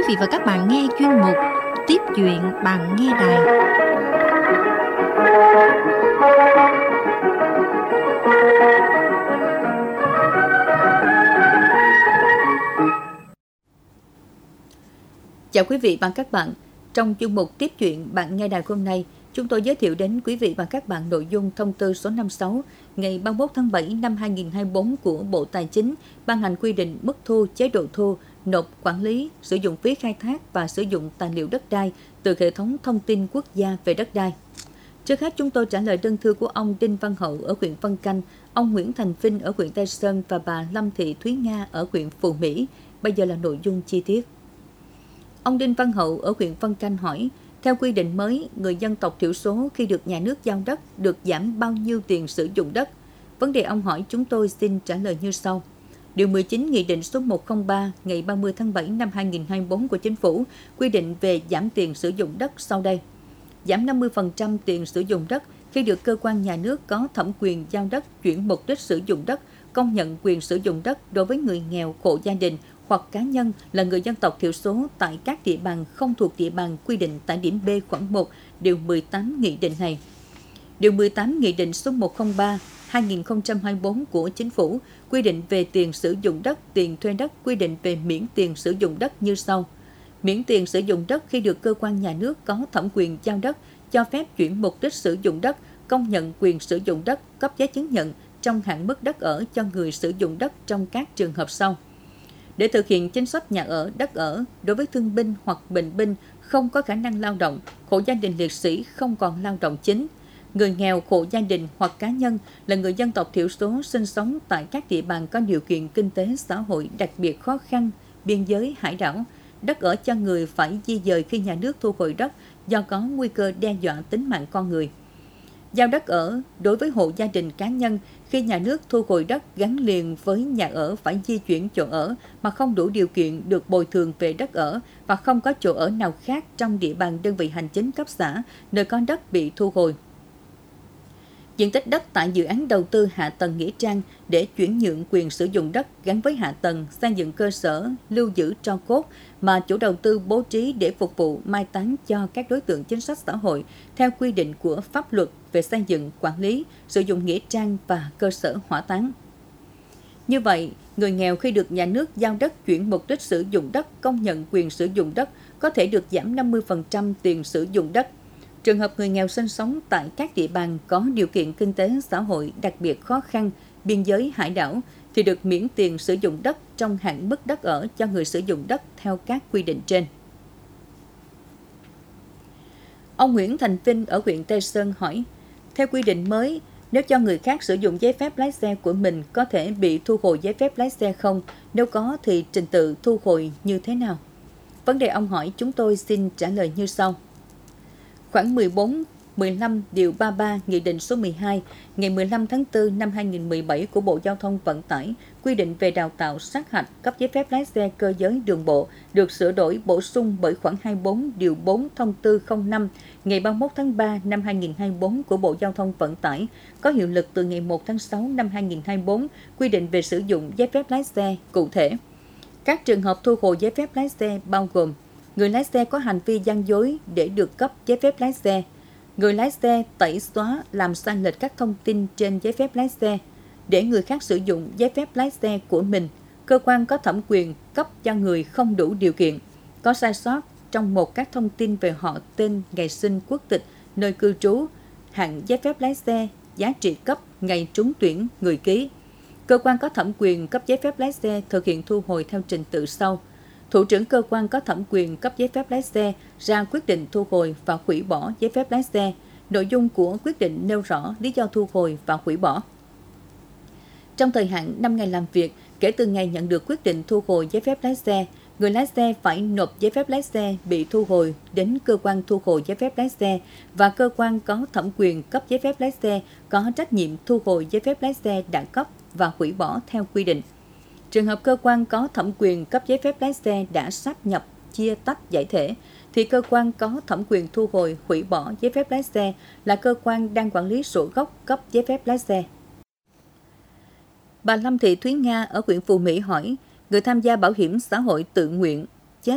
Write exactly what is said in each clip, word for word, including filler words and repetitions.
vị và các bạn nghe chuyên mục Tiếp chuyện bạn nghe đài. Chào quý vị và các bạn. Trong chuyên mục Tiếp chuyện bạn nghe đài hôm nay, chúng tôi giới thiệu đến quý vị và các bạn nội dung thông tư số năm mươi sáu ngày ba mươi mốt tháng bảy năm hai nghìn không trăm hai mươi tư của Bộ Tài chính ban hành quy định mức thu, chế độ thu, nộp, quản lý, sử dụng phí khai thác và sử dụng tài liệu đất đai từ hệ thống thông tin quốc gia về đất đai. Trước hết, chúng tôi trả lời đơn thư của ông Đinh Văn Hậu ở huyện Vân Canh, ông Nguyễn Thành Vinh ở huyện Tây Sơn và bà Lâm Thị Thúy Nga ở huyện Phù Mỹ. Bây giờ là nội dung chi tiết. Ông Đinh Văn Hậu ở huyện Vân Canh hỏi, theo quy định mới, người dân tộc thiểu số khi được nhà nước giao đất được giảm bao nhiêu tiền sử dụng đất? Vấn đề ông hỏi chúng tôi xin trả lời như sau. Điều mười chín Nghị định số một không ba ngày ba mươi tháng bảy năm hai nghìn không trăm hai mươi tư của Chính phủ quy định về giảm tiền sử dụng đất sau đây. Giảm năm mươi phần trăm tiền sử dụng đất khi được cơ quan nhà nước có thẩm quyền giao đất chuyển mục đích sử dụng đất, công nhận quyền sử dụng đất đối với người nghèo, hộ gia đình hoặc cá nhân là người dân tộc thiểu số tại các địa bàn không thuộc địa bàn quy định tại điểm B khoản một, điều mười tám Nghị định này. Điều mười tám Nghị định số một không ba hai nghìn không trăm hai mươi tư của Chính phủ quy định về tiền sử dụng đất, tiền thuê đất, quy định về miễn tiền sử dụng đất như sau. Miễn tiền sử dụng đất khi được cơ quan nhà nước có thẩm quyền giao đất, cho phép chuyển mục đích sử dụng đất, công nhận quyền sử dụng đất, cấp giấy chứng nhận trong hạn mức đất ở cho người sử dụng đất trong các trường hợp sau. Để thực hiện chính sách nhà ở, đất ở đối với thương binh hoặc bệnh binh không có khả năng lao động, hộ gia đình liệt sĩ không còn lao động chính, người nghèo, hộ gia đình hoặc cá nhân là người dân tộc thiểu số sinh sống tại các địa bàn có điều kiện kinh tế xã hội đặc biệt khó khăn, biên giới, hải đảo, đất ở cho người phải di dời khi nhà nước thu hồi đất do có nguy cơ đe dọa tính mạng con người. Giao đất ở đối với hộ gia đình cá nhân khi nhà nước thu hồi đất gắn liền với nhà ở phải di chuyển chỗ ở mà không đủ điều kiện được bồi thường về đất ở và không có chỗ ở nào khác trong địa bàn đơn vị hành chính cấp xã nơi có đất bị thu hồi. Diện tích đất tại dự án đầu tư hạ tầng nghĩa trang để chuyển nhượng quyền sử dụng đất gắn với hạ tầng xây dựng cơ sở lưu giữ tro cốt mà chủ đầu tư bố trí để phục vụ mai táng cho các đối tượng chính sách xã hội theo quy định của pháp luật về xây dựng, quản lý, sử dụng nghĩa trang và cơ sở hỏa táng. Như vậy, người nghèo khi được nhà nước giao đất chuyển mục đích sử dụng đất, công nhận quyền sử dụng đất có thể được giảm năm mươi phần trăm tiền sử dụng đất. Trường hợp người nghèo sinh sống tại các địa bàn có điều kiện kinh tế xã hội đặc biệt khó khăn, biên giới hải đảo thì được miễn tiền sử dụng đất trong hạn mức đất ở cho người sử dụng đất theo các quy định trên. Ông Nguyễn Thành Vinh ở huyện Tây Sơn hỏi, theo quy định mới, nếu cho người khác sử dụng giấy phép lái xe của mình có thể bị thu hồi giấy phép lái xe không? Nếu có thì trình tự thu hồi như thế nào? Vấn đề ông hỏi chúng tôi xin trả lời như sau. Khoảng mười bốn, mười lăm điều ba mươi ba Nghị định số mười hai ngày mười lăm tháng tư năm hai nghìn không trăm mười bảy của Bộ Giao thông Vận tải quy định về đào tạo sát hạch cấp giấy phép lái xe cơ giới đường bộ được sửa đổi bổ sung bởi khoản hai mươi tư điều bốn thông tư không năm ngày ba mươi mốt tháng ba năm hai nghìn không trăm hai mươi tư của Bộ Giao thông Vận tải có hiệu lực từ ngày một tháng sáu năm hai nghìn không trăm hai mươi tư quy định về sử dụng giấy phép lái xe cụ thể. Các trường hợp thu hồi giấy phép lái xe bao gồm người lái xe có hành vi gian dối để được cấp giấy phép lái xe, người lái xe tẩy xóa làm sai lệch các thông tin trên giấy phép lái xe, để người khác sử dụng giấy phép lái xe của mình, cơ quan có thẩm quyền cấp cho người không đủ điều kiện, có sai sót trong một các thông tin về họ, tên, ngày sinh, quốc tịch, nơi cư trú, hạn giấy phép lái xe, giá trị cấp, ngày trúng tuyển, người ký. Cơ quan có thẩm quyền cấp giấy phép lái xe thực hiện thu hồi theo trình tự sau. Thủ trưởng cơ quan có thẩm quyền cấp giấy phép lái xe ra quyết định thu hồi và hủy bỏ giấy phép lái xe. Nội dung của quyết định nêu rõ lý do thu hồi và hủy bỏ. Trong thời hạn năm ngày làm việc kể từ ngày nhận được quyết định thu hồi giấy phép lái xe, người lái xe phải nộp giấy phép lái xe bị thu hồi đến cơ quan thu hồi giấy phép lái xe và cơ quan có thẩm quyền cấp giấy phép lái xe có trách nhiệm thu hồi giấy phép lái xe đã cấp và hủy bỏ theo quy định. Trường hợp cơ quan có thẩm quyền cấp giấy phép lái xe đã sáp nhập, chia tách giải thể, thì cơ quan có thẩm quyền thu hồi, hủy bỏ giấy phép lái xe là cơ quan đang quản lý sổ gốc cấp giấy phép lái xe. Bà Lâm Thị Thúy Nga ở huyện Phù Mỹ hỏi, người tham gia bảo hiểm xã hội tự nguyện chết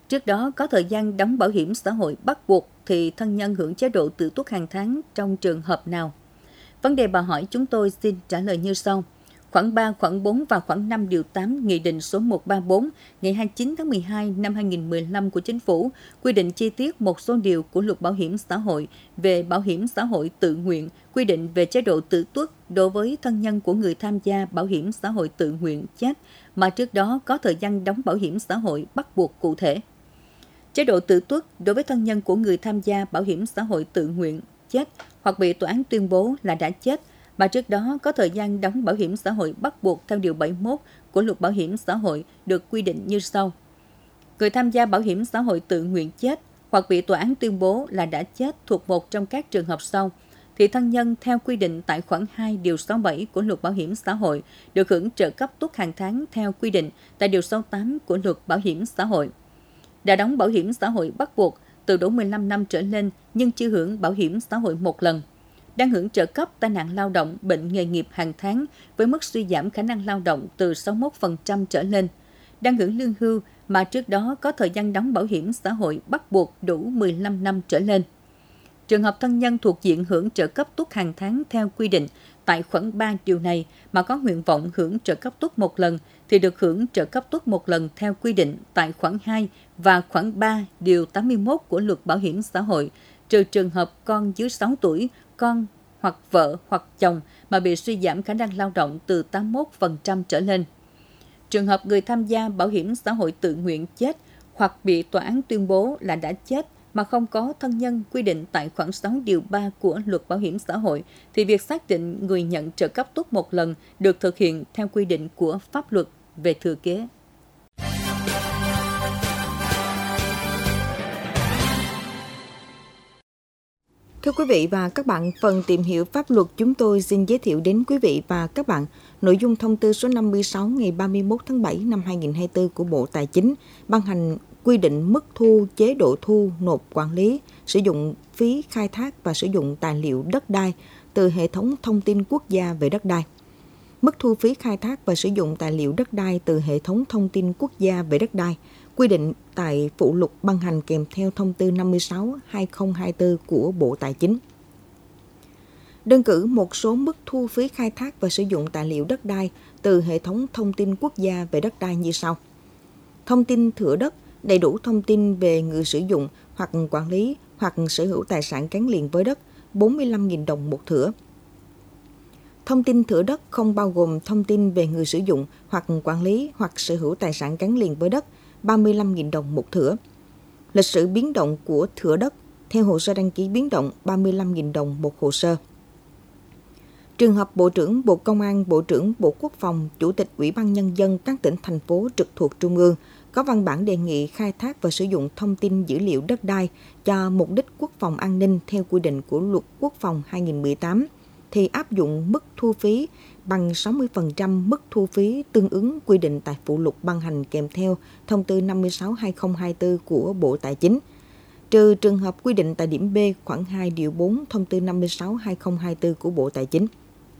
Trước đó có thời gian đóng bảo hiểm xã hội bắt buộc thì thân nhân hưởng chế độ tự túc hàng tháng trong trường hợp nào? Vấn đề bà hỏi chúng tôi xin trả lời như sau. Khoản ba, khoản bốn và khoản năm điều tám Nghị định số một trăm ba mươi tư ngày hai mươi chín tháng mười hai năm hai nghìn không trăm mười lăm của Chính phủ quy định chi tiết một số điều của Luật Bảo hiểm xã hội về bảo hiểm xã hội tự nguyện, quy định về chế độ tự tuất đối với thân nhân của người tham gia bảo hiểm xã hội tự nguyện chết mà trước đó có thời gian đóng bảo hiểm xã hội bắt buộc cụ thể. Chế độ tự tuất đối với thân nhân của người tham gia bảo hiểm xã hội tự nguyện chết hoặc bị tòa án tuyên bố là đã chết mà trước đó có thời gian đóng bảo hiểm xã hội bắt buộc theo Điều bảy mươi mốt của Luật Bảo hiểm xã hội được quy định như sau. Người tham gia bảo hiểm xã hội tự nguyện chết hoặc bị tòa án tuyên bố là đã chết thuộc một trong các trường hợp sau, thì thân nhân theo quy định tại khoản hai Điều sáu mươi bảy của Luật Bảo hiểm xã hội được hưởng trợ cấp tuất hàng tháng theo quy định tại Điều sáu mươi tám của Luật Bảo hiểm xã hội. Đã đóng bảo hiểm xã hội bắt buộc từ đủ mười lăm năm trở lên nhưng chưa hưởng bảo hiểm xã hội một lần, đang hưởng trợ cấp tai nạn lao động, bệnh nghề nghiệp hàng tháng với mức suy giảm khả năng lao động từ sáu mươi mốt phần trăm trở lên, đang hưởng lương hưu mà trước đó có thời gian đóng bảo hiểm xã hội bắt buộc đủ mười lăm năm trở lên. Trường hợp thân nhân thuộc diện hưởng trợ cấp tuất hàng tháng theo quy định tại khoản ba điều này mà có nguyện vọng hưởng trợ cấp tuất một lần thì được hưởng trợ cấp tuất một lần theo quy định tại khoản hai và khoản ba Điều tám mươi mốt của Luật Bảo hiểm xã hội, trừ trường hợp con dưới sáu tuổi, con hoặc vợ hoặc chồng mà bị suy giảm khả năng lao động từ tám mươi mốt phần trăm trở lên. Trường hợp người tham gia bảo hiểm xã hội tự nguyện chết hoặc bị tòa án tuyên bố là đã chết mà không có thân nhân quy định tại khoản sáu điều ba của Luật Bảo hiểm xã hội thì việc xác định người nhận trợ cấp tuất một lần được thực hiện theo quy định của pháp luật về thừa kế. Thưa quý vị và các bạn, phần tìm hiểu pháp luật chúng tôi xin giới thiệu đến quý vị và các bạn nội dung thông tư số năm mươi sáu ngày ba mươi mốt tháng bảy năm hai nghìn không trăm hai mươi tư của Bộ Tài chính ban hành quy định mức thu, chế độ thu, nộp quản lý, sử dụng phí khai thác và sử dụng tài liệu đất đai từ hệ thống thông tin quốc gia về đất đai. Mức thu phí khai thác và sử dụng tài liệu đất đai từ hệ thống thông tin quốc gia về đất đai quy định tại phụ lục ban hành kèm theo thông tư năm mươi sáu trên hai nghìn không trăm hai mươi tư của Bộ Tài chính. Đơn cử một số mức thu phí khai thác và sử dụng tài liệu đất đai từ hệ thống thông tin quốc gia về đất đai như sau. Thông tin thửa đất, đầy đủ thông tin về người sử dụng hoặc quản lý hoặc sở hữu tài sản gắn liền với đất, bốn mươi lăm nghìn đồng một thửa. Thông tin thửa đất không bao gồm thông tin về người sử dụng hoặc quản lý hoặc sở hữu tài sản gắn liền với đất, ba mươi lăm nghìn đồng một thửa. Lịch sử biến động của thửa đất, theo hồ sơ đăng ký biến động, ba mươi lăm nghìn đồng một hồ sơ. Trường hợp Bộ trưởng Bộ Công an, Bộ trưởng Bộ Quốc phòng, Chủ tịch Ủy ban Nhân dân các tỉnh, thành phố trực thuộc Trung ương có văn bản đề nghị khai thác và sử dụng thông tin dữ liệu đất đai cho mục đích quốc phòng an ninh theo quy định của Luật Quốc phòng hai nghìn không trăm mười tám, thì áp dụng mức thu phí bằng sáu mươi phần trăm mức thu phí tương ứng quy định tại phụ lục ban hành kèm theo thông tư năm mươi sáu trên hai nghìn không trăm hai mươi tư của Bộ Tài chính, trừ trường hợp quy định tại điểm B khoản hai điều bốn thông tư năm mươi sáu trên hai nghìn không trăm hai mươi tư của Bộ Tài chính.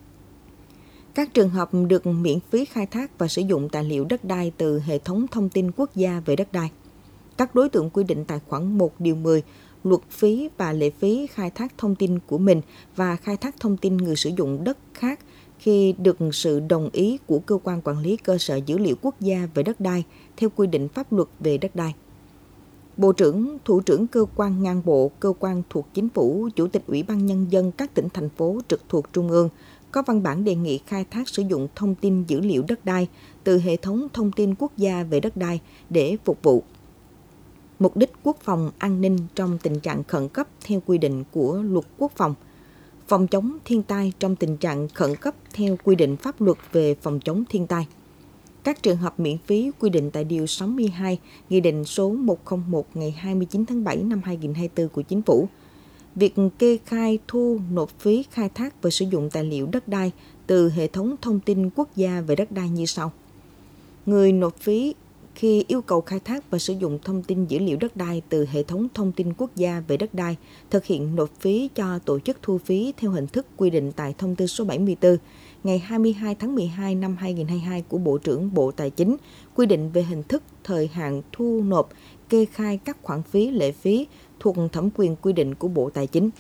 Các trường hợp được miễn phí khai thác và sử dụng tài liệu đất đai từ hệ thống thông tin quốc gia về đất đai. Các đối tượng quy định tại khoản một điều mười Luật phí và lệ phí khai thác thông tin của mình và khai thác thông tin người sử dụng đất khác khi được sự đồng ý của cơ quan quản lý cơ sở dữ liệu quốc gia về đất đai theo quy định pháp luật về đất đai. Bộ trưởng, Thủ trưởng cơ quan ngang bộ, cơ quan thuộc Chính phủ, Chủ tịch Ủy ban Nhân dân các tỉnh, thành phố trực thuộc Trung ương có văn bản đề nghị khai thác sử dụng thông tin dữ liệu đất đai từ hệ thống thông tin quốc gia về đất đai để phục vụ mục đích quốc phòng an ninh trong tình trạng khẩn cấp theo quy định của Luật Quốc phòng, phòng chống thiên tai trong tình trạng khẩn cấp theo quy định pháp luật về phòng chống thiên tai. Các trường hợp miễn phí quy định tại Điều sáu mươi hai Nghị định số một trăm lẻ một ngày hai mươi chín tháng bảy năm hai nghìn không trăm hai mươi tư của Chính phủ. Việc kê khai thu nộp phí khai thác và sử dụng tài liệu đất đai từ hệ thống thông tin quốc gia về đất đai như sau. Người nộp phí khi yêu cầu khai thác và sử dụng thông tin dữ liệu đất đai từ hệ thống thông tin quốc gia về đất đai thực hiện nộp phí cho tổ chức thu phí theo hình thức quy định tại thông tư số bảy mươi tư ngày hai mươi hai tháng mười hai năm hai nghìn không trăm hai mươi hai của Bộ trưởng Bộ Tài chính quy định về hình thức, thời hạn thu nộp kê khai các khoản phí, lệ phí thuộc thẩm quyền quy định của Bộ Tài chính.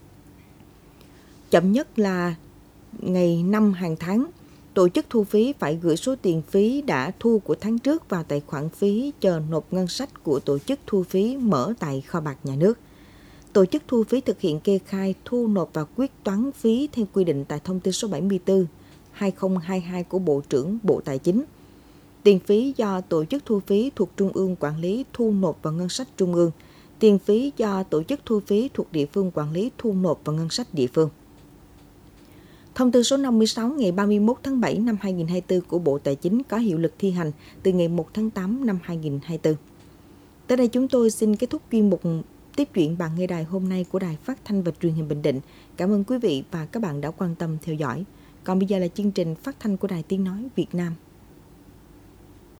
Chậm nhất là ngày năm hàng tháng, tổ chức thu phí phải gửi số tiền phí đã thu của tháng trước vào tài khoản phí chờ nộp ngân sách của tổ chức thu phí mở tại kho bạc nhà nước. Tổ chức thu phí thực hiện kê khai, thu nộp và quyết toán phí theo quy định tại thông tư số bảy mươi tư trên hai nghìn không trăm hai mươi hai của Bộ trưởng Bộ Tài chính. Tiền phí do tổ chức thu phí thuộc Trung ương quản lý thu nộp vào ngân sách Trung ương. Tiền phí do tổ chức thu phí thuộc địa phương quản lý thu nộp vào ngân sách địa phương. Thông tư số năm mươi sáu ngày ba mươi mốt tháng bảy năm hai nghìn không trăm hai mươi tư của Bộ Tài chính có hiệu lực thi hành từ ngày một tháng tám năm hai nghìn không trăm hai mươi tư. Tới đây chúng tôi xin kết thúc chuyên mục Tiếp chuyện bạn nghe đài hôm nay của Đài Phát thanh và Truyền hình Bình Định. Cảm ơn quý vị và các bạn đã quan tâm theo dõi. Còn bây giờ là chương trình phát thanh của Đài Tiếng nói Việt Nam.